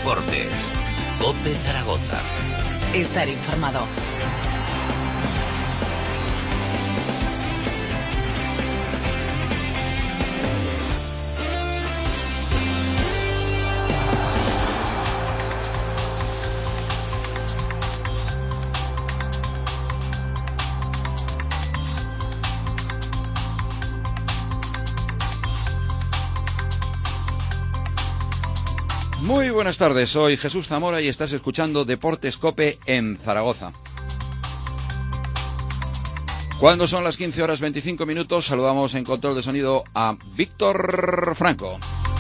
Deportes. COPE Zaragoza. Estar informado. Muy buenas tardes, soy Jesús Zamora y estás escuchando Deportes COPE en Zaragoza. Cuando son las 15:25, saludamos en control de sonido a Víctor Franco.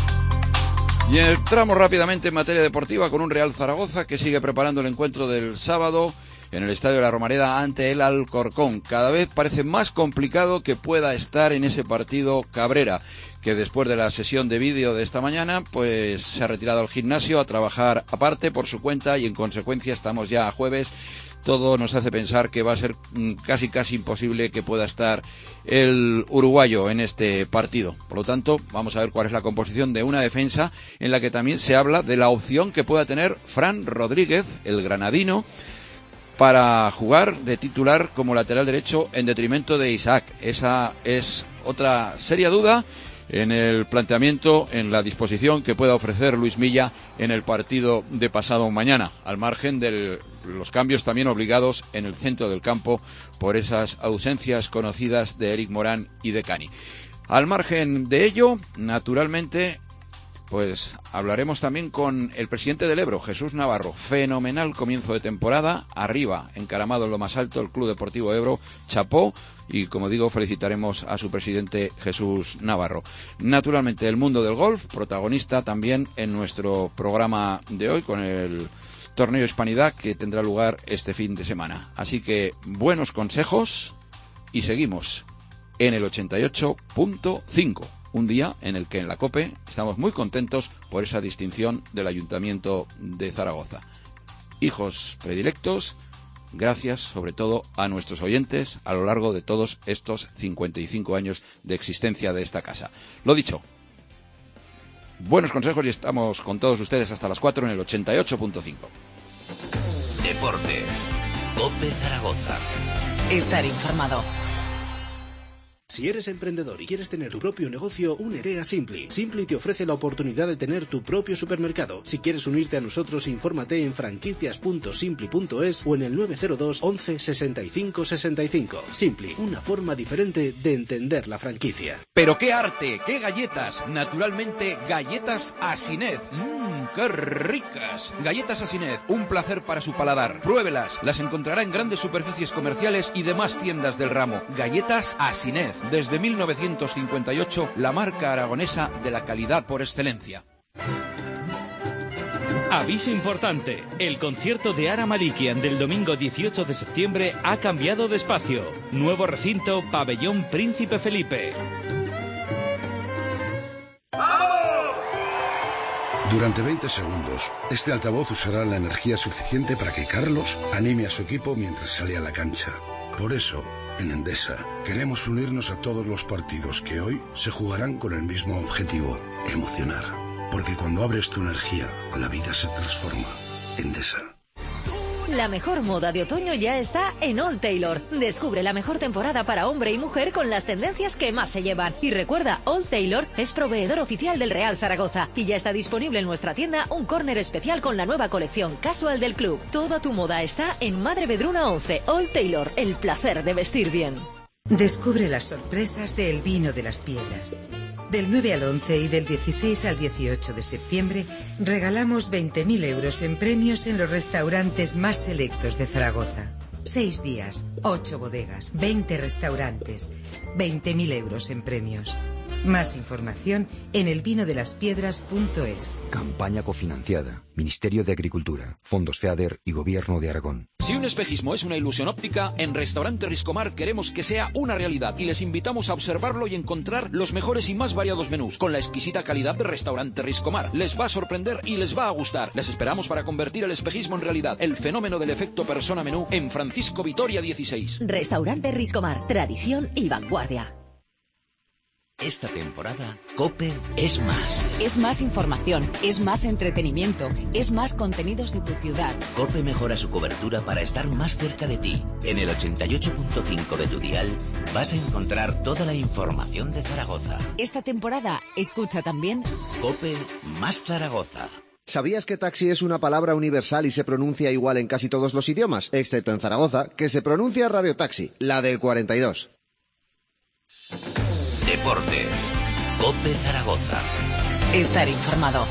Y entramos rápidamente en materia deportiva con un Real Zaragoza que sigue preparando el encuentro del sábado en el Estadio de la Romareda ante el Alcorcón. Cada vez parece más complicado que pueda estar en ese partido Cabrera, que después de la sesión de vídeo de esta mañana, pues se ha retirado al gimnasio a trabajar aparte por su cuenta y en consecuencia estamos ya a jueves. Todo nos hace pensar que va a ser casi imposible que pueda estar el uruguayo en este partido. Por lo tanto, vamos a ver cuál es la composición de una defensa en la que también se habla de la opción que pueda tener Fran Rodríguez, el granadino, para jugar de titular como lateral derecho en detrimento de Isaac. Esa es otra seria duda en el planteamiento, en la disposición que pueda ofrecer Luis Milla en el partido de pasado mañana, al margen de los cambios también obligados en el centro del campo por esas ausencias conocidas de Eric Morán y de Cani. Al margen de ello, naturalmente, pues hablaremos también con el presidente del Ebro, Jesús Navarro. Fenomenal comienzo de temporada, arriba, encaramado en lo más alto, el Club Deportivo Ebro, chapó, y como digo, felicitaremos a su presidente Jesús Navarro. Naturalmente, el mundo del golf, protagonista también en nuestro programa de hoy, con el torneo Hispanidad que tendrá lugar este fin de semana. Así que, buenos consejos, y seguimos en el 88.5. Un día en el que en la COPE estamos muy contentos por esa distinción del Ayuntamiento de Zaragoza. Hijos predilectos, gracias sobre todo a nuestros oyentes a lo largo de todos estos 55 años de existencia de esta casa. Lo dicho, buenos consejos y estamos con todos ustedes hasta las 4 en el 88.5. Deportes. COPE Zaragoza. Estar informado. Si eres emprendedor y quieres tener tu propio negocio, únete a Simply. Simply te ofrece la oportunidad de tener tu propio supermercado. Si quieres unirte a nosotros, infórmate en franquicias.simply.es o en el 902 11 65 65. Simply, una forma diferente de entender la franquicia. ¡Pero qué arte! ¡Qué galletas! Naturalmente, galletas Asinet. ¡Qué ricas! Galletas Asinet, un placer para su paladar. Pruébelas, las encontrará en grandes superficies comerciales y demás tiendas del ramo. Galletas Asinet. Desde 1958, la marca aragonesa de la calidad por excelencia. Aviso importante, el concierto de Ara Malikian del domingo 18 de septiembre ha cambiado de espacio. Nuevo recinto, Pabellón Príncipe Felipe. Durante 20 segundos, este altavoz usará la energía suficiente para que Carlos anime a su equipo mientras sale a la cancha. Por eso, en Endesa, queremos unirnos a todos los partidos que hoy se jugarán con el mismo objetivo, emocionar. Porque cuando abres tu energía, la vida se transforma. Endesa. La mejor moda de otoño ya está en Old Taylor. Descubre la mejor temporada para hombre y mujer con las tendencias que más se llevan. Y recuerda, Old Taylor es proveedor oficial del Real Zaragoza. Y ya está disponible en nuestra tienda un córner especial con la nueva colección casual del club. Toda tu moda está en Madre Vedruna 11. Old Taylor, el placer de vestir bien. Descubre las sorpresas del Vino de las Piedras. Del 9 al 11 y del 16 al 18 de septiembre regalamos 20.000 euros en premios en los restaurantes más selectos de Zaragoza. 6 días, 8 bodegas, 20 restaurantes, 20.000 euros en premios. Más información en elvinodelaspiedras.es. Campaña cofinanciada. Ministerio de Agricultura, Fondos FEADER y Gobierno de Aragón. Si un espejismo es una ilusión óptica, en Restaurante Riscomar queremos que sea una realidad y les invitamos a observarlo y encontrar los mejores y más variados menús con la exquisita calidad de Restaurante Riscomar. Les va a sorprender y les va a gustar. Les esperamos para convertir el espejismo en realidad. El fenómeno del efecto persona menú en Francisco Vitoria 16. Restaurante Riscomar, tradición y vanguardia. Esta temporada, COPE es más. Es más información, es más entretenimiento, es más contenidos de tu ciudad. COPE mejora su cobertura para estar más cerca de ti. En el 88.5 de tu dial vas a encontrar toda la información de Zaragoza. Esta temporada, escucha también COPE más Zaragoza. ¿Sabías que taxi es una palabra universal y se pronuncia igual en casi todos los idiomas? Excepto en Zaragoza, que se pronuncia radiotaxi, la del 42. Deportes. COPE Zaragoza. estar informado.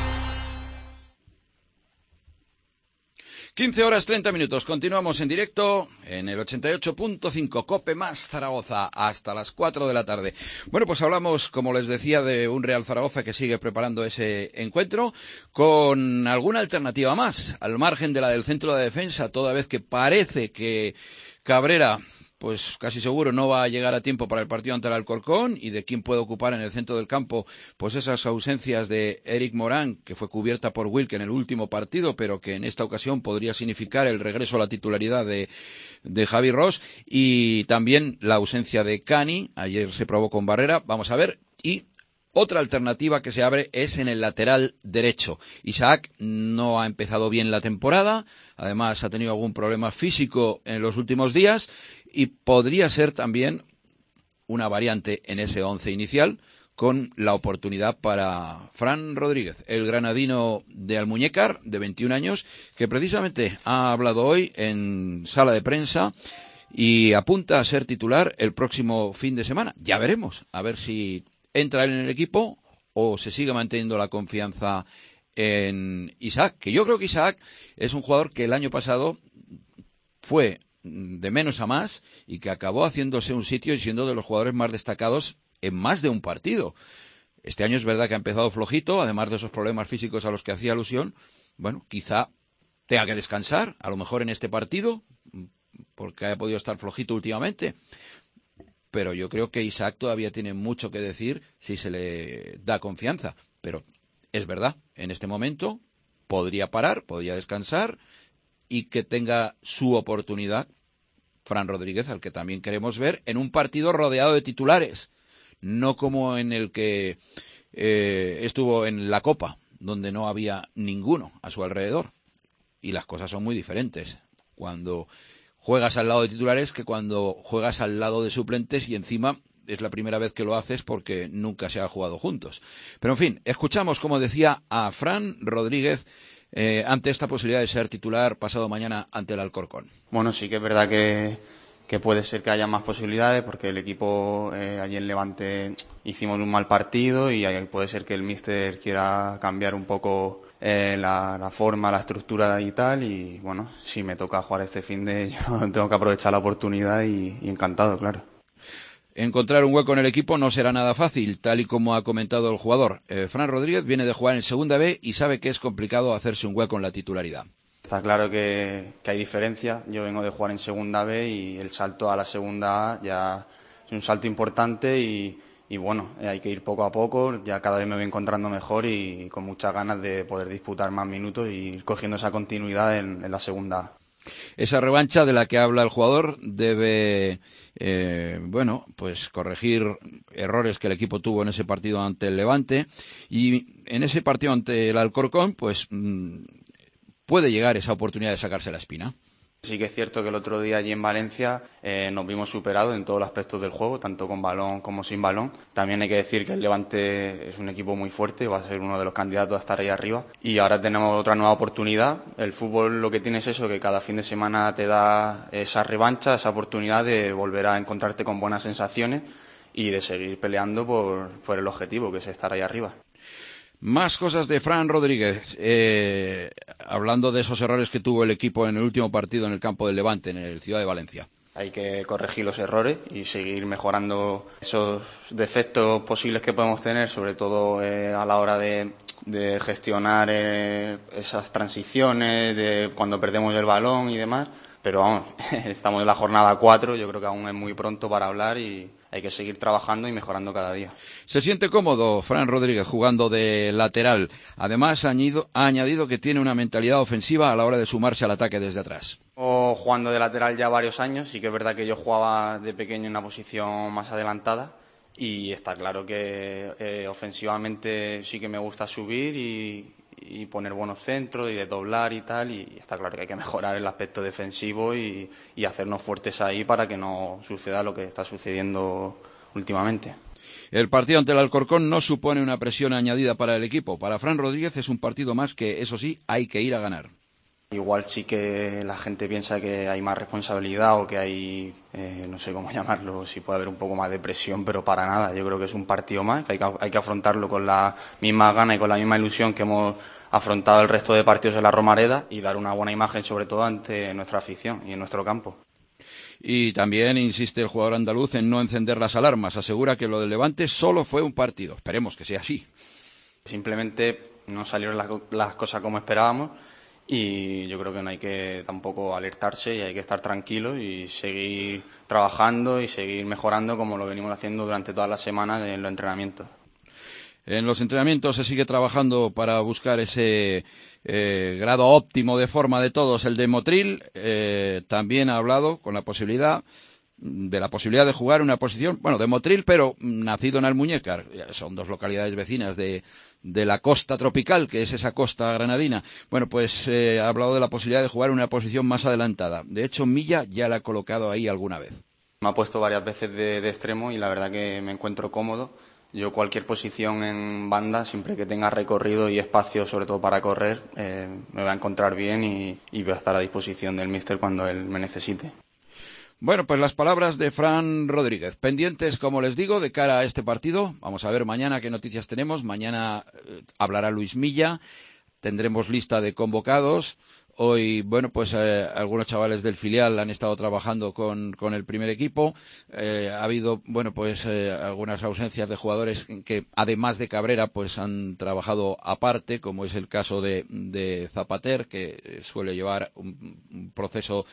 15 horas 30 minutos. Continuamos en directo en el 88.5 COPE más Zaragoza hasta las 4 de la tarde. Bueno, pues hablamos, como les decía, de un Real Zaragoza que sigue preparando ese encuentro con alguna alternativa más, al margen de la del centro de defensa, toda vez que parece que Cabrera, pues casi seguro no va a llegar a tiempo para el partido ante el Alcorcón, y de quién puede ocupar en el centro del campo pues esas ausencias de Eric Morán, que fue cubierta por Wilke en el último partido, pero que en esta ocasión podría significar el regreso a la titularidad de Javi Ross, y también la ausencia de Cani, ayer se probó con Barrera, vamos a ver, y otra alternativa que se abre es en el lateral derecho. Isaac no ha empezado bien la temporada, además ha tenido algún problema físico en los últimos días, y podría ser también una variante en ese once inicial, con la oportunidad para Fran Rodríguez, el granadino de Almuñécar, de 21 años, que precisamente ha hablado hoy en sala de prensa y apunta a ser titular el próximo fin de semana. Ya veremos, a ver si entra él en el equipo o se sigue manteniendo la confianza en Isaac, que yo creo que Isaac es un jugador que el año pasado fue de menos a más y que acabó haciéndose un sitio y siendo de los jugadores más destacados en más de un partido. Este año es verdad que ha empezado flojito, además de esos problemas físicos a los que hacía alusión. Bueno, quizá tenga que descansar, a lo mejor en este partido, porque ha podido estar flojito últimamente. Pero yo creo que Isaac todavía tiene mucho que decir si se le da confianza. Pero es verdad, en este momento podría parar, podría descansar y que tenga su oportunidad Fran Rodríguez, al que también queremos ver en un partido rodeado de titulares, no como en el que estuvo en la Copa, donde no había ninguno a su alrededor. Y las cosas son muy diferentes cuando juegas al lado de titulares que cuando juegas al lado de suplentes, y encima es la primera vez que lo haces porque nunca se ha jugado juntos. Pero en fin, escuchamos, como decía, a Fran Rodríguez ante esta posibilidad de ser titular pasado mañana ante el Alcorcón. Bueno, sí que es verdad que puede ser que haya más posibilidades, porque el equipo allí en Levante hicimos un mal partido y puede ser que el míster quiera cambiar un poco la forma, la estructura y tal, y bueno, si me toca jugar este fin de, yo tengo que aprovechar la oportunidad y encantado, claro. Encontrar un hueco en el equipo no será nada fácil, tal y como ha comentado el jugador. Fran Rodríguez viene de jugar en Segunda B y sabe que es complicado hacerse un hueco en la titularidad. Está claro que hay diferencia. Yo vengo de jugar en Segunda B y el salto a la Segunda A ya es un salto importante y bueno, hay que ir poco a poco. Ya cada vez me voy encontrando mejor y con muchas ganas de poder disputar más minutos y ir cogiendo esa continuidad en la Segunda A. Esa revancha de la que habla el jugador debe, pues corregir errores que el equipo tuvo en ese partido ante el Levante, y en ese partido ante el Alcorcón, pues puede llegar esa oportunidad de sacarse la espina. Sí que es cierto que el otro día allí en Valencia nos vimos superados en todos los aspectos del juego, tanto con balón como sin balón. También hay que decir que el Levante es un equipo muy fuerte, va a ser uno de los candidatos a estar ahí arriba. Y ahora tenemos otra nueva oportunidad. El fútbol lo que tiene es eso, que cada fin de semana te da esa revancha, esa oportunidad de volver a encontrarte con buenas sensaciones y de seguir peleando por el objetivo, que es estar ahí arriba. Más cosas de Fran Rodríguez, hablando de esos errores que tuvo el equipo en el último partido en el campo del Levante, en el Ciudad de Valencia. Hay que corregir los errores y seguir mejorando esos defectos posibles que podemos tener, sobre todo a la hora de gestionar esas transiciones, de cuando perdemos el balón y demás. Pero vamos, estamos en la jornada 4, yo creo que aún es muy pronto para hablar y hay que seguir trabajando y mejorando cada día. Se siente cómodo Fran Rodríguez jugando de lateral. Además, ha añadido que tiene una mentalidad ofensiva a la hora de sumarse al ataque desde atrás. Jugando de lateral ya varios años, sí que es verdad que yo jugaba de pequeño en una posición más adelantada y está claro que ofensivamente sí que me gusta subir y poner buenos centros y desdoblar y tal, y está claro que hay que mejorar el aspecto defensivo y hacernos fuertes ahí para que no suceda lo que está sucediendo últimamente. El partido ante el Alcorcón no supone una presión añadida para el equipo. Para Fran Rodríguez es un partido más que, eso sí, hay que ir a ganar. Igual sí que la gente piensa que hay más responsabilidad o que hay, no sé cómo llamarlo, si puede haber un poco más de presión, pero para nada. Yo creo que es un partido más, que hay que afrontarlo con la misma gana y con la misma ilusión que hemos afrontado el resto de partidos en la Romareda y dar una buena imagen, sobre todo ante nuestra afición y en nuestro campo. Y también insiste el jugador andaluz en no encender las alarmas. Asegura que lo del Levante solo fue un partido. Esperemos que sea así. Simplemente no salieron las cosas como esperábamos y yo creo que no hay que tampoco alertarse y hay que estar tranquilos y seguir trabajando y seguir mejorando como lo venimos haciendo durante todas las semanas en los entrenamientos. En los entrenamientos se sigue trabajando para buscar ese grado óptimo de forma de todos. El de Motril también ha hablado con la posibilidad de jugar una posición, bueno, de Motril, pero nacido en Almuñécar. Son dos localidades vecinas de la costa tropical, que es esa costa granadina. Bueno, pues ha hablado de la posibilidad de jugar una posición más adelantada. De hecho, Milla ya la ha colocado ahí alguna vez. Me ha puesto varias veces de extremo y la verdad que me encuentro cómodo. Yo cualquier posición en banda, siempre que tenga recorrido y espacio, sobre todo para correr, me va a encontrar bien y voy a estar a disposición del míster cuando él me necesite. Bueno, pues las palabras de Fran Rodríguez. Pendientes, como les digo, de cara a este partido. Vamos a ver mañana qué noticias tenemos. Mañana hablará Luis Milla. Tendremos lista de convocados. Hoy, bueno, pues algunos chavales del filial han estado trabajando con el primer equipo. Ha habido, bueno, pues algunas ausencias de jugadores que, además de Cabrera, pues han trabajado aparte, como es el caso de Zapater, que suele llevar un proceso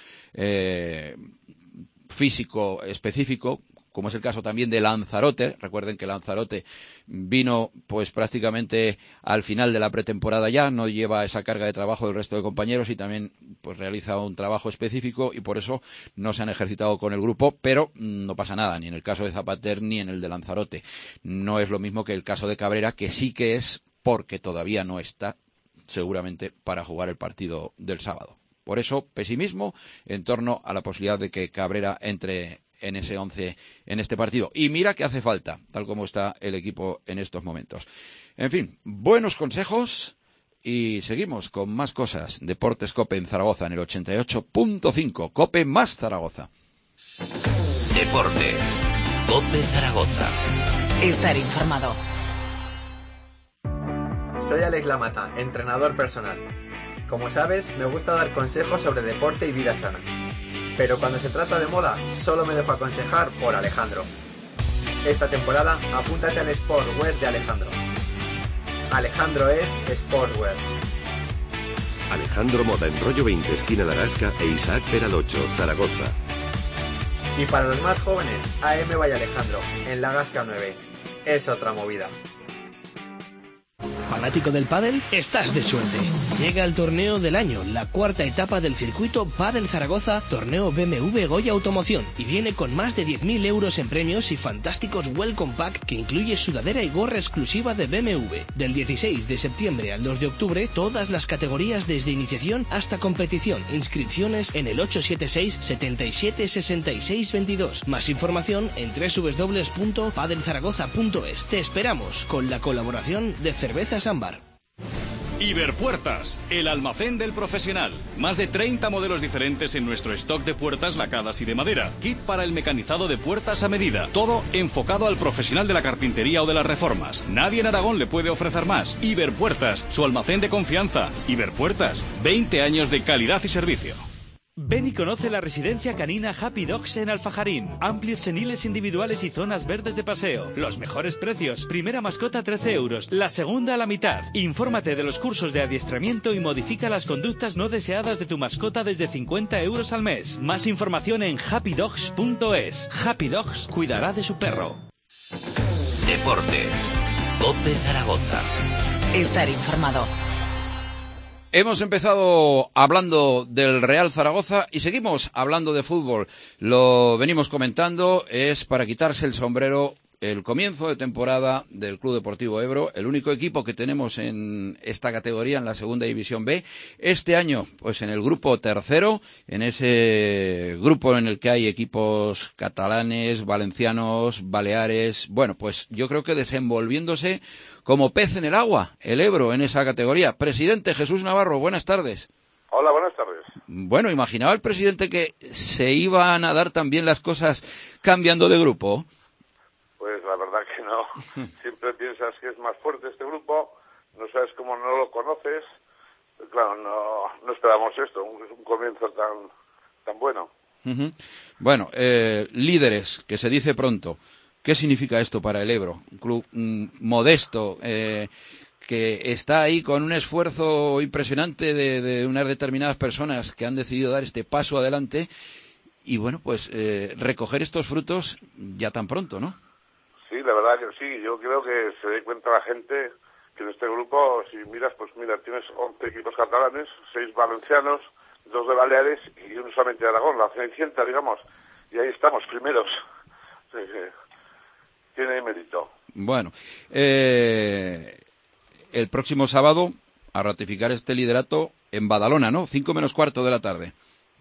físico específico, como es el caso también de Lanzarote. Recuerden que Lanzarote vino pues prácticamente al final de la pretemporada ya, no lleva esa carga de trabajo del resto de compañeros y también pues realiza un trabajo específico y por eso no se han ejercitado con el grupo, pero no pasa nada, ni en el caso de Zapater ni en el de Lanzarote. No es lo mismo que el caso de Cabrera, que sí que es porque todavía no está seguramente para jugar el partido del sábado. Por eso, pesimismo en torno a la posibilidad de que Cabrera entre en ese 11 en este partido. Y mira que hace falta, tal como está el equipo en estos momentos. En fin, buenos consejos y seguimos con más cosas. Deportes COPE en Zaragoza en el 88.5. COPE más Zaragoza. Deportes COPE Zaragoza. Estar informado. Soy Alex Lamata, entrenador personal. Como sabes, me gusta dar consejos sobre deporte y vida sana. Pero cuando se trata de moda, solo me dejo aconsejar por Alejandro. Esta temporada, apúntate al Sportswear de Alejandro. Alejandro es Sportswear. Alejandro Moda en Rollo 20, esquina de Arasca e Isaac Peral 8, Zaragoza. Y para los más jóvenes, AM by Alejandro, en La Gasca 9. Es otra movida. ¿Fanático del pádel? Estás de suerte. Llega el torneo del año, la cuarta etapa del circuito Pádel Zaragoza, torneo BMW Goya Automoción, y viene con más de 10.000 euros en premios y fantásticos Welcome Pack que incluye sudadera y gorra exclusiva de BMW. Del 16 de septiembre al 2 de octubre, todas las categorías desde iniciación hasta competición. Inscripciones en el 876 77 66 22. Más información en www.padelzaragoza.es. Te esperamos con la colaboración de Cervezas Ámbar. Iberpuertas, el almacén del profesional. Más de 30 modelos diferentes en nuestro stock de puertas lacadas y de madera. Kit para el mecanizado de puertas a medida. Todo enfocado al profesional de la carpintería o de las reformas. Nadie en Aragón le puede ofrecer más. Iberpuertas, su almacén de confianza. Iberpuertas, 20 años de calidad y servicio. Ven y conoce la residencia canina Happy Dogs en Alfajarín. Amplios seniles individuales y zonas verdes de paseo. Los mejores precios. Primera mascota 13 euros, la segunda a la mitad. Infórmate de los cursos de adiestramiento y modifica las conductas no deseadas de tu mascota desde 50 euros al mes. Más información en happydogs.es. Happy Dogs cuidará de su perro. Deportes COPE Zaragoza. Estar informado. Hemos empezado hablando del Real Zaragoza y seguimos hablando de fútbol. Lo venimos comentando, es para quitarse el sombrero el comienzo de temporada del Club Deportivo Ebro, el único equipo que tenemos en esta categoría, en la Segunda División B. Este año, pues en el grupo tercero, en ese grupo en el que hay equipos catalanes, valencianos, baleares, bueno, pues yo creo que desenvolviéndose como pez en el agua, el Ebro en esa categoría. Presidente Jesús Navarro, buenas tardes. Hola, buenas tardes. Bueno, ¿imaginaba el presidente que se iban a dar también las cosas cambiando de grupo? Pues la verdad que no. Siempre piensas que es más fuerte este grupo, no sabes cómo, no lo conoces. Claro, no esperábamos esto, un comienzo tan bueno. Uh-huh. Bueno, líderes, que se dice pronto. ¿Qué significa esto para el Ebro? Un club modesto, que está ahí con un esfuerzo impresionante de unas determinadas personas que han decidido dar este paso adelante y, bueno, pues recoger estos frutos ya tan pronto, ¿no? Sí, la verdad que sí. Yo creo que se dé cuenta la gente que en este grupo, si miras, pues mira, tienes 11 equipos catalanes, 6 valencianos, 2 de Baleares y uno solamente de Aragón, la Cenicienta, digamos. Y ahí estamos, primeros. Sí, tiene mérito. Bueno, el próximo sábado a ratificar este liderato en Badalona, ¿no? 5 menos cuarto de la tarde.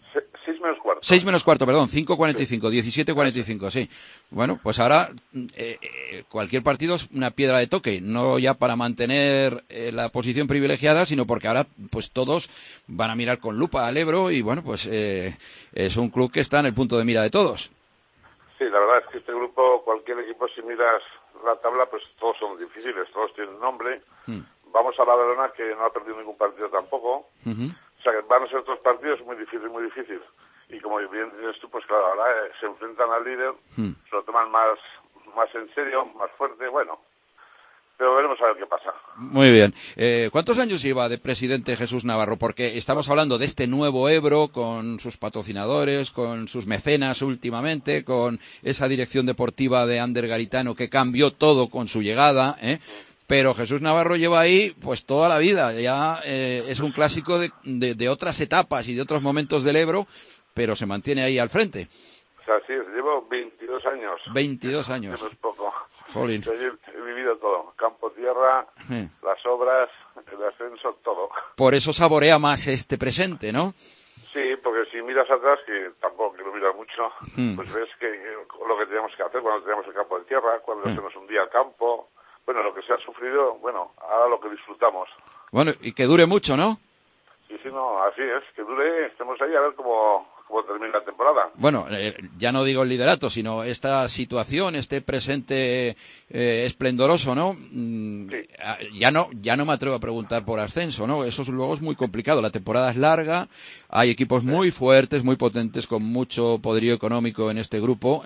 6 menos cuarto. 6 menos cuarto, perdón, 5:45, 17:45, sí. Bueno, pues ahora cualquier partido es una piedra de toque, no ya para mantener la posición privilegiada, sino porque ahora pues todos van a mirar con lupa al Ebro y bueno, pues es un club que está en el punto de mira de todos. Sí, la verdad es que este grupo, cualquier equipo, si miras la tabla, pues todos son difíciles, todos tienen nombre. Vamos a la Badalona, que no ha perdido ningún partido tampoco. O sea, que van a ser 2 partidos muy difíciles, muy difíciles. Y como bien dices tú, pues claro, ahora se enfrentan al líder, se lo toman más en serio, más fuerte, bueno. Pero veremos a ver qué pasa. Muy bien. ¿Cuántos años lleva de presidente Jesús Navarro? Porque estamos hablando de este nuevo Ebro, con sus patrocinadores, con sus mecenas últimamente, con esa dirección deportiva de Ander Garitano que cambió todo con su llegada, Pero Jesús Navarro lleva ahí pues toda la vida. Ya es un clásico de otras etapas y de otros momentos del Ebro, pero se mantiene ahí al frente. O sea, sí, llevo 22 años. 22 años. No es poco. Jolín. He vivido todo. Campo, tierra, las obras, el ascenso, todo. Por eso saborea más este presente, ¿no? Sí, porque si miras atrás, que tampoco quiero mirar mucho, pues ves que lo que teníamos que hacer cuando teníamos el campo de tierra, cuando se nos hundía el campo, bueno, lo que se ha sufrido, bueno, ahora lo que disfrutamos. Bueno, y que dure mucho, ¿no? Sí, no, así es, que dure, estemos ahí a ver cómo termina la temporada. Bueno, ya no digo el liderato, sino esta situación, este presente esplendoroso, ¿no? Sí. Ya no me atrevo a preguntar por ascenso, ¿no? Eso luego es muy complicado. La temporada es larga, hay equipos muy fuertes, muy potentes, con mucho poderío económico en este grupo,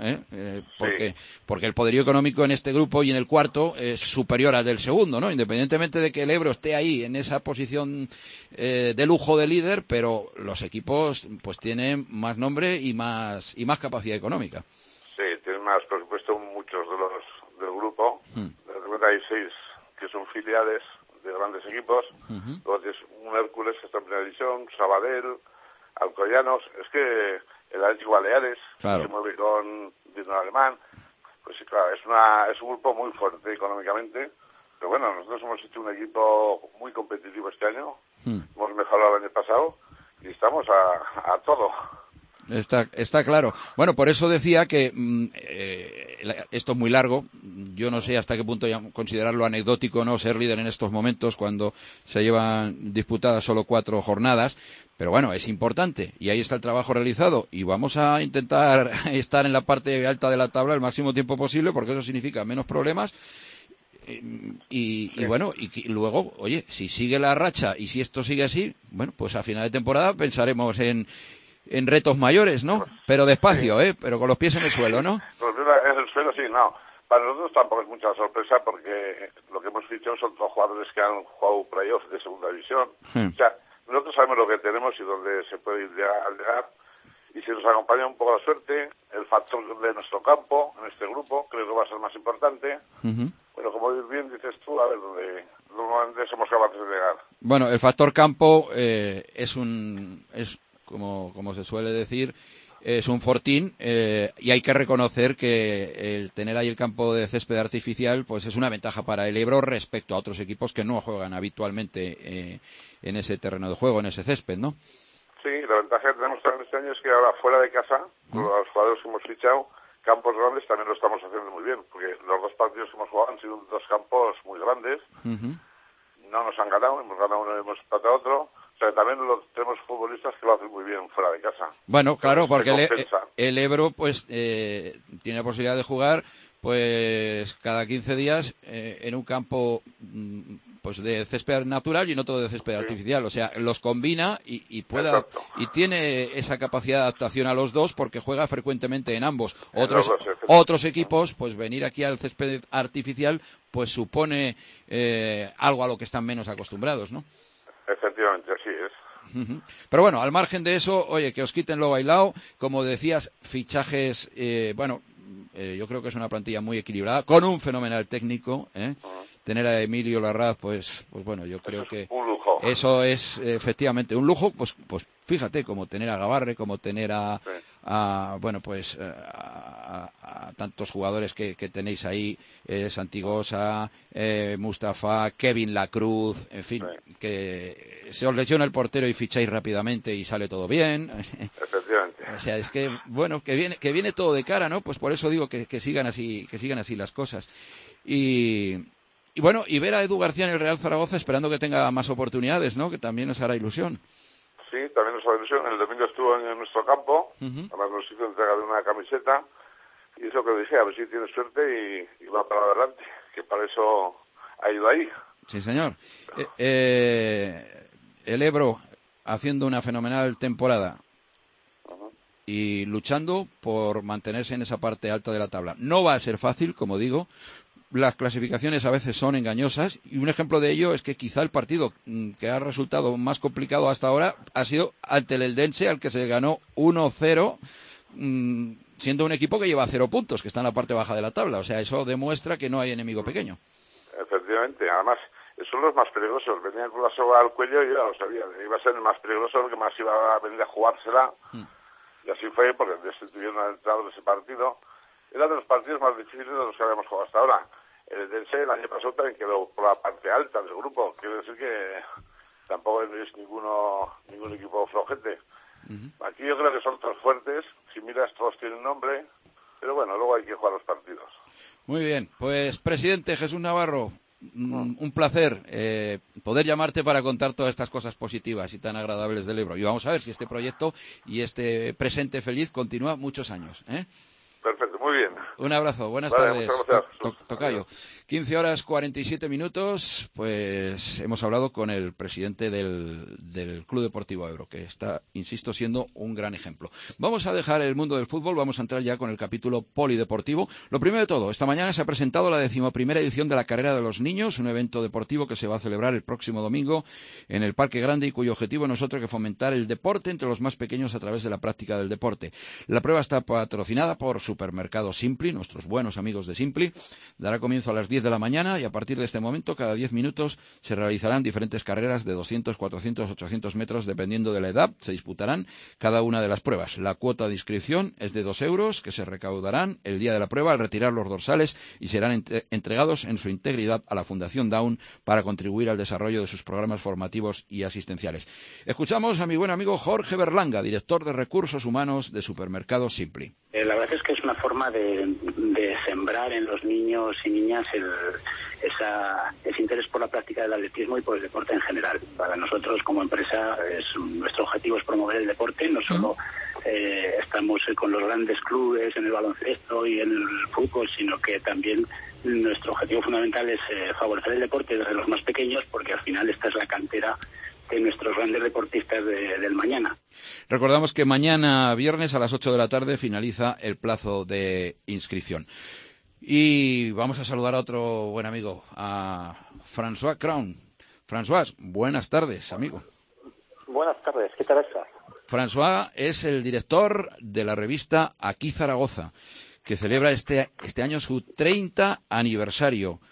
porque el poderío económico en este grupo y en el cuarto es superior al del segundo, ¿no? Independientemente de que el Ebro esté ahí en esa posición de lujo de líder, pero los equipos pues tienen más nombre y más capacidad económica. Sí, tienen más presupuesto muchos de los del grupo. De repente hay 6 que son filiales de grandes equipos. Luego tienes un Hércules que está en primera división, Sabadell, Alcoyanos. Es que el Atlético Baleares, claro, se mueve con dinero alemán. Pues sí, claro, es un grupo muy fuerte económicamente. Pero bueno, nosotros hemos hecho un equipo muy competitivo este año. Hemos mejorado el año pasado y estamos a todo. Está claro. Bueno, por eso decía que esto es muy largo. Yo no sé hasta qué punto considerarlo anecdótico o no ser líder en estos momentos cuando se llevan disputadas solo 4 jornadas. Pero bueno, es importante y ahí está el trabajo realizado y vamos a intentar estar en la parte alta de la tabla el máximo tiempo posible porque eso significa menos problemas. Y bueno, y luego, oye, si sigue la racha y si esto sigue así, bueno, pues a final de temporada pensaremos en retos mayores, ¿no? Pero despacio, pero con los pies en el suelo, ¿no? Con los pies en el suelo, sí, no. Para nosotros tampoco es mucha sorpresa porque lo que hemos fichado son todos jugadores que han jugado playoff de segunda división. O sea, nosotros sabemos lo que tenemos y dónde se puede llegar. Y si nos acompaña un poco la suerte, el factor de nuestro campo, en este grupo, creo que va a ser más importante. Bueno, como bien dices tú, a ver, donde normalmente somos capaces de llegar. Bueno, el factor campo es como se suele decir, es un fortín, y hay que reconocer que el tener ahí el campo de césped artificial pues es una ventaja para el Ebro respecto a otros equipos que no juegan habitualmente en ese terreno de juego, en ese césped, ¿no? Sí, la ventaja que tenemos también este año es que ahora fuera de casa, con los jugadores que hemos fichado, campos grandes también lo estamos haciendo muy bien, porque los 2 partidos que hemos jugado han sido 2 campos muy grandes. No nos han ganado, hemos ganado uno y hemos empatado otro. O sea, también tenemos futbolistas que lo hacen muy bien fuera de casa. Bueno, claro, porque el Ebro pues tiene la posibilidad de jugar pues cada 15 días en un campo pues de césped natural y en otro de césped artificial. O sea, los combina y tiene esa capacidad de adaptación a los dos porque juega frecuentemente en ambos. Otros equipos, pues venir aquí al césped artificial pues supone algo a lo que están menos acostumbrados, ¿no? Efectivamente, así es. Pero bueno, al margen de eso, oye, que os quiten lo bailado, como decías, fichajes, yo creo que es una plantilla muy equilibrada, con un fenomenal técnico, tener a Emilio Larraz, pues bueno, yo creo que un lujo. Eso es efectivamente un lujo, pues fíjate, como tener a Gabarre, como tener a tantos jugadores que tenéis ahí, Santigosa, Mustafa, Kevin Lacruz, en fin, que se os lesiona el portero y ficháis rápidamente y sale todo bien. Efectivamente. O sea, es que bueno, que viene todo de cara, ¿no? Pues por eso digo que sigan así las cosas. Y bueno, y ver a Edu García en el Real Zaragoza esperando que tenga más oportunidades, ¿no? Que también nos hará ilusión. Sí, también nos hará ilusión. El domingo estuvo en nuestro campo, además nos hizo entrega de una camiseta, y es lo que dije, a ver si tiene suerte y va para adelante, que para eso ha ido ahí. Sí, señor. El Ebro haciendo una fenomenal temporada y luchando por mantenerse en esa parte alta de la tabla. No va a ser fácil, como digo. Las clasificaciones a veces son engañosas y un ejemplo de ello es que quizá el partido que ha resultado más complicado hasta ahora ha sido ante el Eldense, al que se ganó 1-0, siendo un equipo que lleva 0 puntos, que está en la parte baja de la tabla. O sea, eso demuestra que no hay enemigo pequeño. Efectivamente, además son los más peligrosos. Venían con la soga al cuello y yo ya lo sabía. Iba a ser el más peligroso, el que más iba a venir a jugársela. Y así fue, porque destituyeron al entrenador de ese partido. Era de los partidos más difíciles de los que habíamos jugado hasta ahora. El Dense el año pasado también quedó por la parte alta del grupo. Quiere decir que tampoco es ningún equipo flojete. Aquí yo creo que son todos fuertes. Si miras, todos tienen nombre. Pero bueno, luego hay que jugar los partidos. Muy bien. Pues, presidente Jesús Navarro, un placer poder llamarte para contar todas estas cosas positivas y tan agradables del Ebro. Y vamos a ver si este proyecto y este presente feliz continúa muchos años, ¿eh? Perfecto, muy bien. Un abrazo, buenas tardes, Tocayo. 15:47, pues hemos hablado con el presidente del Club Deportivo Ebro, que está, insisto, siendo un gran ejemplo. Vamos a dejar el mundo del fútbol, vamos a entrar ya con el capítulo polideportivo. Lo primero de todo, esta mañana se ha presentado la 11ª edición de la Carrera de los Niños, un evento deportivo que se va a celebrar el próximo domingo en el Parque Grande y cuyo objetivo no es otro que fomentar el deporte entre los más pequeños a través de la práctica del deporte. La prueba está patrocinada por Supermercado Simpli, nuestros buenos amigos de Simpli. Dará comienzo a las 10 de la mañana y a partir de este momento, cada 10 minutos, se realizarán diferentes carreras de 200, 400, 800 metros, dependiendo de la edad. Se disputarán cada una de las pruebas. La cuota de inscripción es de 2 euros, que se recaudarán el día de la prueba al retirar los dorsales y serán entregados en su integridad a la Fundación Down para contribuir al desarrollo de sus programas formativos y asistenciales. Escuchamos a mi buen amigo Jorge Berlanga, director de Recursos Humanos de Supermercado Simpli. La verdad es que es una forma de sembrar en los niños y niñas ese interés por la práctica del atletismo y por el deporte en general. Para nosotros como empresa nuestro objetivo es promover el deporte, no solo estamos con los grandes clubes en el baloncesto y en el fútbol, sino que también nuestro objetivo fundamental es favorecer el deporte desde los más pequeños, porque al final esta es la cantera de nuestros grandes deportistas del mañana. Recordamos que mañana viernes a las 8 de la tarde finaliza el plazo de inscripción. Y vamos a saludar a otro buen amigo, a François Crown. François, buenas tardes, amigo. Buenas tardes, ¿qué tal estás? François es el director de la revista Aquí Zaragoza, que celebra este año su 30 aniversario.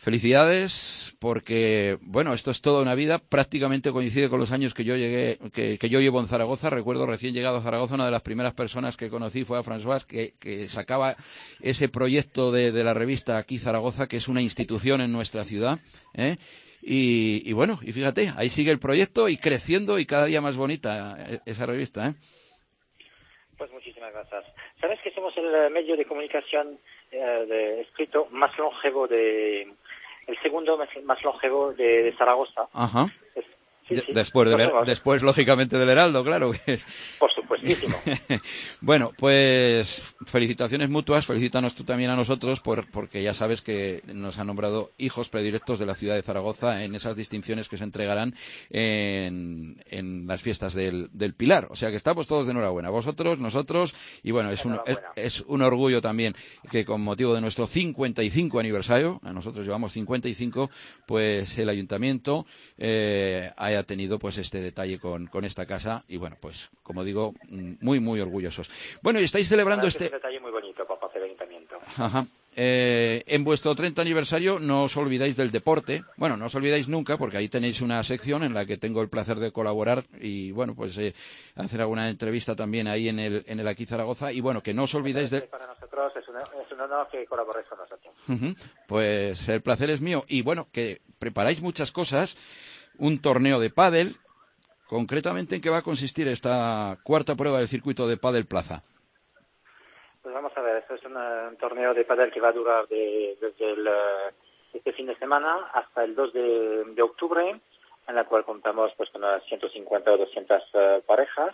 Felicidades, porque, bueno, esto es toda una vida, prácticamente coincide con los años que yo llegué, que yo llevo en Zaragoza. Recuerdo recién llegado a Zaragoza, una de las primeras personas que conocí fue a François, que sacaba ese proyecto de la revista Aquí Zaragoza, que es una institución en nuestra ciudad, ¿eh? Y bueno, y fíjate, ahí sigue el proyecto y creciendo y cada día más bonita esa revista, ¿eh? Pues muchísimas gracias. ¿Sabes que somos el medio de comunicación escrito más longevo el segundo más longevo de Zaragoza? Ajá. Sí. Después, lógicamente, del Heraldo, claro. Por supuestísimo. Bueno, pues felicitaciones mutuas, felicítanos tú también a nosotros, porque ya sabes que nos han nombrado hijos predilectos de la ciudad de Zaragoza en esas distinciones que se entregarán en las fiestas del Pilar. O sea que estamos todos de enhorabuena, vosotros, nosotros, y bueno, es un orgullo también que con motivo de nuestro 55 aniversario, a nosotros llevamos 55, pues el ayuntamiento haya tenido pues este detalle con esta casa y bueno, pues como digo, muy muy orgullosos. Bueno, y estáis celebrando Es un detalle muy bonito por parte del ayuntamiento. Ajá. En vuestro 30 aniversario no os olvidáis del deporte. Bueno, no os olvidáis nunca porque ahí tenéis una sección en la que tengo el placer de colaborar y bueno, pues hacer alguna entrevista también ahí en el Aquí Zaragoza y bueno, que no os olvidáis de... Para nosotros es un honor que colaboréis con nosotros. Pues el placer es mío y bueno, que preparáis muchas cosas. Un torneo de pádel, concretamente ¿en qué va a consistir esta cuarta prueba del circuito de Pádel Plaza? Pues vamos a ver, esto es un torneo de pádel que va a durar desde este fin de semana hasta el 2 de octubre, en la cual contamos pues con unas 150 o 200 parejas.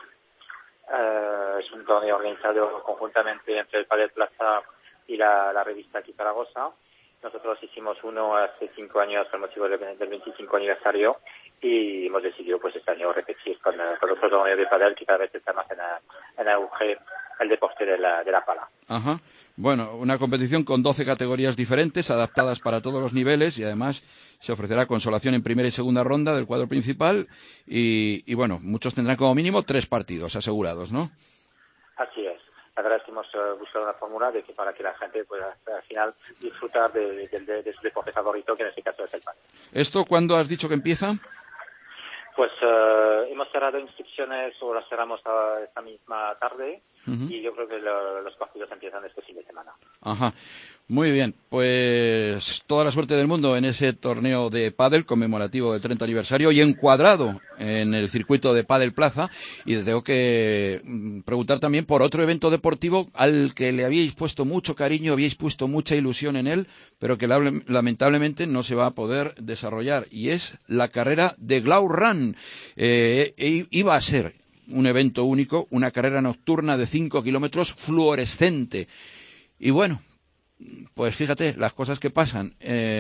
Es un torneo organizado conjuntamente entre el Pádel Plaza y la revista Aquí Zaragoza. Nosotros hicimos uno hace 5 años con motivo del 25 aniversario y hemos decidido pues este año repetir con otro torneo de pádel que cada vez está más en auge el deporte de la pala. Ajá. Bueno, una competición con 12 categorías diferentes, adaptadas para todos los niveles y además se ofrecerá consolación en primera y segunda ronda del cuadro principal y bueno, muchos tendrán como mínimo 3 partidos asegurados, ¿no? Así es. La verdad es que hemos buscado una fórmula para que la gente pueda al final disfrutar de su deporte favorito, que en este caso es el pádel. ¿Esto cuándo has dicho que empieza? Pues hemos cerrado inscripciones o las cerramos esta misma tarde y yo creo que los partidos empiezan este fin de semana. Ajá. Muy bien, pues toda la suerte del mundo en ese torneo de pádel conmemorativo del 30 aniversario y encuadrado en el circuito de Pádel Plaza. Y te tengo que preguntar también por otro evento deportivo al que le habíais puesto mucho cariño, habíais puesto mucha ilusión en él, pero que lamentablemente no se va a poder desarrollar, y es la carrera de Glau Run. Iba a ser un evento único, una carrera nocturna de 5 kilómetros fluorescente. Y bueno, pues fíjate, las cosas que pasan,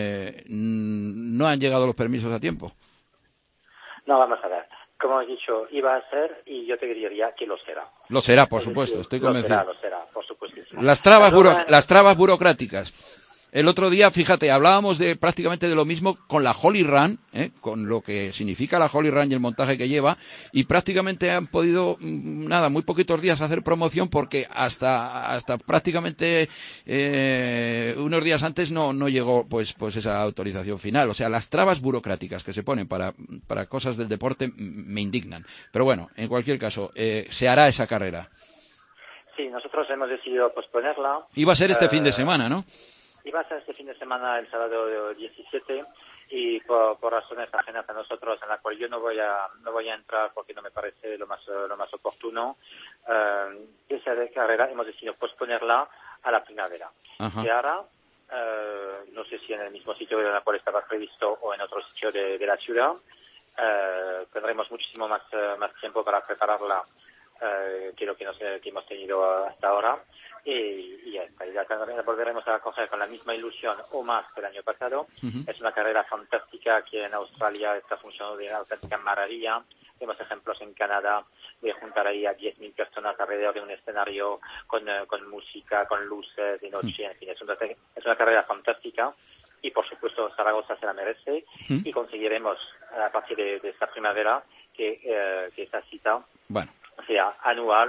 no han llegado los permisos a tiempo. No, vamos a ver. Como he dicho, iba a ser y yo te diría que lo será. Lo será, por supuesto, estoy convencido. Lo será, por supuesto. Las trabas burocráticas. El otro día, fíjate, hablábamos prácticamente de lo mismo con la Holy Run, con lo que significa la Holy Run y el montaje que lleva, y prácticamente han podido, muy poquitos días hacer promoción porque hasta prácticamente unos días antes no llegó pues esa autorización final. O sea, las trabas burocráticas que se ponen para cosas del deporte me indignan. Pero bueno, en cualquier caso, se hará esa carrera. Sí, nosotros hemos decidido posponerla. Iba a ser este fin de semana, ¿no? Iba a ser este fin de semana, el sábado 17, y por razones ajenas a nosotros, en la cual yo no voy a entrar porque no me parece lo más oportuno, esa carrera hemos decidido posponerla a la primavera. Ajá. Y ahora, no sé si en el mismo sitio en el cual estaba previsto o en otro sitio de la ciudad, tendremos muchísimo más tiempo para prepararla que lo que hemos tenido hasta ahora. Y ya está, la volveremos a coger con la misma ilusión o más que el año pasado. Es una carrera fantástica que en Australia está funcionando de una auténtica maravilla. Vemos ejemplos en Canadá de juntar ahí a 10.000 personas alrededor de un escenario con música, con luces de noche, en fin, es una carrera fantástica y por supuesto Zaragoza se la merece y conseguiremos a partir de esta primavera que esta cita sea anual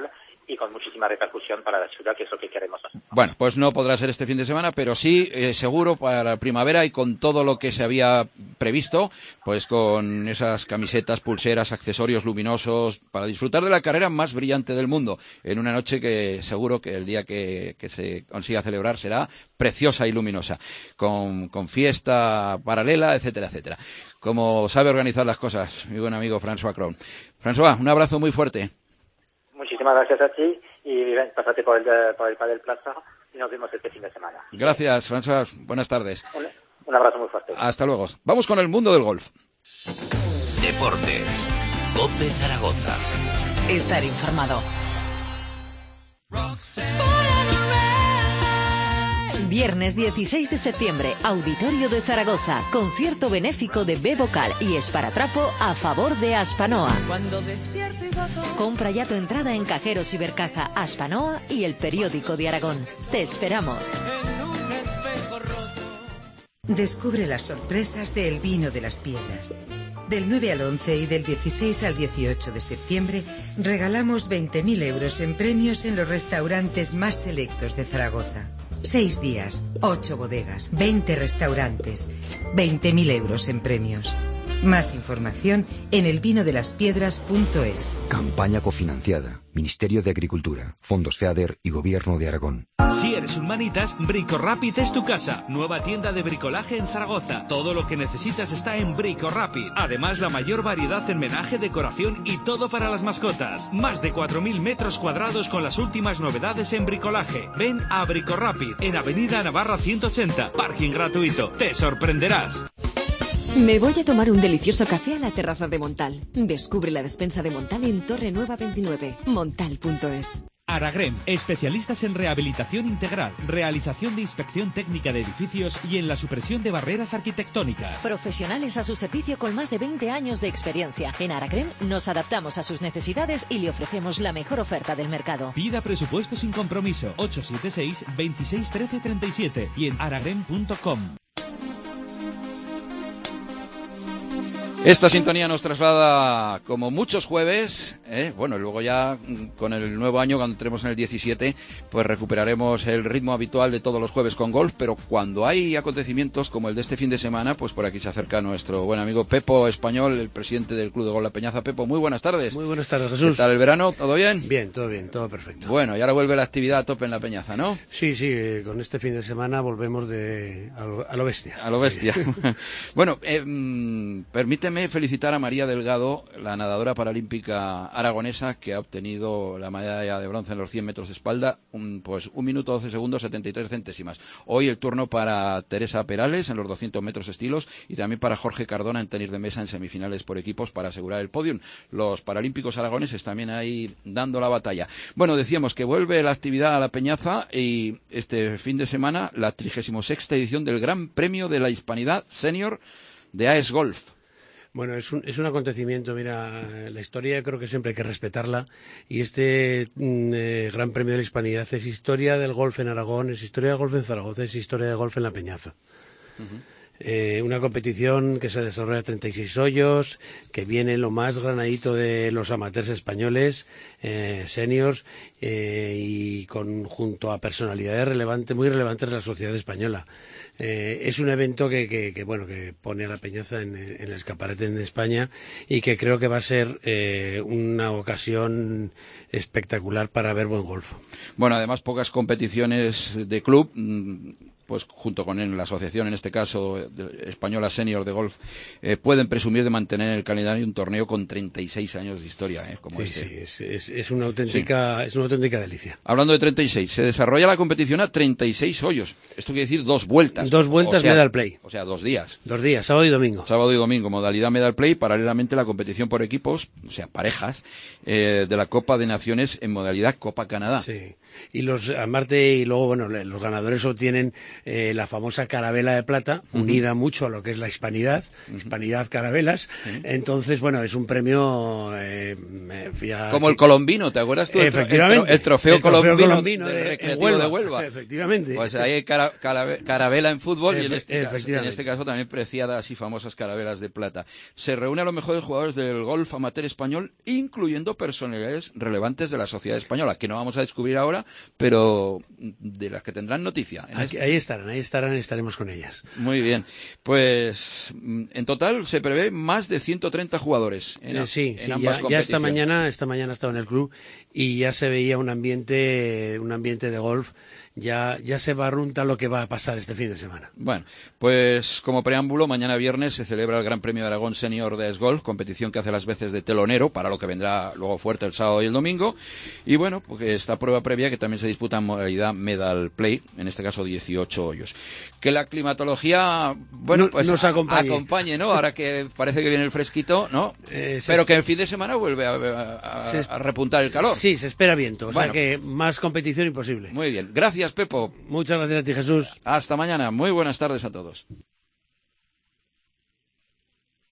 y con muchísima repercusión para la ciudad, que es lo que queremos hacer. Bueno, pues no podrá ser este fin de semana, pero sí, seguro para primavera y con todo lo que se había previsto, pues con esas camisetas, pulseras, accesorios luminosos, para disfrutar de la carrera más brillante del mundo, en una noche que seguro que el día que se consiga celebrar será preciosa y luminosa, con fiesta paralela, etcétera, etcétera. Como sabe organizar las cosas, mi buen amigo François Cron. François, un abrazo muy fuerte. Muchísimas gracias a ti y pásate por el Padel Plaza y nos vemos este fin de semana. Gracias, François. Buenas tardes. Un abrazo muy fuerte. Hasta luego. Vamos con el mundo del golf. Deportes. COPE Zaragoza. Estar informado. Viernes 16 de septiembre, Auditorio de Zaragoza, concierto benéfico de B Vocal y Esparatrapo a favor de Aspanoa. Compra ya tu entrada en Cajeros Ibercaja, Aspanoa y El Periódico de Aragón. Te esperamos. Descubre las sorpresas de El Vino de las Piedras. Del 9 al 11 y del 16 al 18 de septiembre regalamos 20.000 euros en premios en los restaurantes más selectos de Zaragoza. 6 días, 8 bodegas, 20 restaurantes, 20.000 euros en premios. Más información en elvinodelaspiedras.es. Campaña cofinanciada. Ministerio de Agricultura, Fondos FEADER y Gobierno de Aragón. Si eres humanitas, Bricorapid es tu casa. Nueva tienda de bricolaje en Zaragoza. Todo lo que necesitas está en Bricorapid. Además, la mayor variedad en menaje, decoración y todo para las mascotas. Más de 4.000 metros cuadrados con las últimas novedades en bricolaje. Ven a Bricorapid en Avenida Navarra 180. Parking gratuito. Te sorprenderás. Me voy a tomar un delicioso café a la terraza de Montal. Descubre la despensa de Montal en Torre Nueva 29. Montal.es. Aragrem, especialistas en rehabilitación integral, realización de inspección técnica de edificios y en la supresión de barreras arquitectónicas. Profesionales a su servicio con más de 20 años de experiencia. En Aragrem nos adaptamos a sus necesidades y le ofrecemos la mejor oferta del mercado. Pida presupuesto sin compromiso. 876 26 13 37 y en aragrem.com. Esta sintonía nos traslada, como muchos jueves, bueno, luego ya con el nuevo año, cuando entremos en el 17, pues recuperaremos el ritmo habitual de todos los jueves con golf, pero cuando hay acontecimientos como el de este fin de semana, pues por aquí se acerca nuestro buen amigo Pepo Español, el presidente del Club de Golf La Peñaza. Pepo, muy buenas tardes. Muy buenas tardes, Jesús. ¿Qué tal el verano? ¿Todo bien? Bien, todo perfecto. Bueno, y ahora vuelve la actividad a tope en La Peñaza, ¿no? Sí, con este fin de semana volvemos a lo bestia. A lo bestia. Sí. Bueno, permíteme felicitar a María Delgado, la nadadora paralímpica aragonesa, que ha obtenido la medalla de bronce en los 100 metros de espalda, 1 minuto 12 segundos 73 centésimas. Hoy el turno para Teresa Perales en los 200 metros estilos y también para Jorge Cardona en tenis de mesa en semifinales por equipos para asegurar el podium. Los paralímpicos aragoneses también ahí dando la batalla. Bueno, decíamos que vuelve la actividad a La Peñaza y este fin de semana la 36ª edición del Gran Premio de la Hispanidad Senior de AES Golf. Bueno, es un acontecimiento, mira, la historia creo que siempre hay que respetarla y este Gran Premio de la Hispanidad es historia del golf en Aragón, es historia del golf en Zaragoza, es historia del golf en La Peñaza. Una competición que se desarrolla 36 hoyos, que viene lo más granadito de los amateurs españoles, seniors, y junto a personalidades muy relevantes de la sociedad española. Es un evento que pone a La Peñaza en el escaparate en España y que creo que va a ser una ocasión espectacular para ver buen golf. Bueno, además pocas competiciones de club, pues junto con la asociación, en este caso española senior de golf, pueden presumir de mantener en el calendario un torneo con 36 años de historia, como este. Sí, es una auténtica delicia. Hablando de 36, se desarrolla la competición a 36 hoyos. Esto quiere decir 2 vueltas. 2 vueltas, medal play. O sea, 2 días. 2 días, sábado y domingo. Sábado y domingo, modalidad medal play, paralelamente la competición por equipos, o sea, parejas, de la Copa de Naciones en modalidad Copa Canadá. Sí. Y luego, bueno, los ganadores obtienen la famosa carabela de plata, unida mucho a lo que es la hispanidad, hispanidad carabelas. Entonces, bueno, es un premio... como el colombino, ¿te acuerdas tú? Efectivamente. El trofeo colombino del de Recreativo de Huelva. Efectivamente. Pues ahí hay carabela en fútbol y en este caso también preciadas y famosas carabelas de plata. Se reúne a los mejores jugadores del golf amateur español, incluyendo personalidades relevantes de la sociedad española, que no vamos a descubrir ahora, pero de las que tendrán noticia. Ahí estarán, estaremos con ellas. Muy bien. Pues en total se prevé más de 130 jugadores en ambas competiciones. Ya esta mañana estaba en el club y ya se veía un ambiente de golf. Ya se barrunta lo que va a pasar este fin de semana. Bueno, pues como preámbulo, mañana viernes se celebra el Gran Premio de Aragón Senior de Golf, competición que hace las veces de telonero, para lo que vendrá luego fuerte el sábado y el domingo. Y bueno, pues esta prueba previa que también se disputa en modalidad medal play, en este caso 18 hoyos. Que la climatología, bueno, pues nos acompañe, ¿no? Ahora que parece que viene el fresquito, ¿no? Pero que en fin de semana vuelve a repuntar el calor. Sí, se espera viento, o sea que más competición imposible. Muy bien, gracias, Pepo. Muchas gracias a ti, Jesús. Hasta mañana. Muy buenas tardes a todos.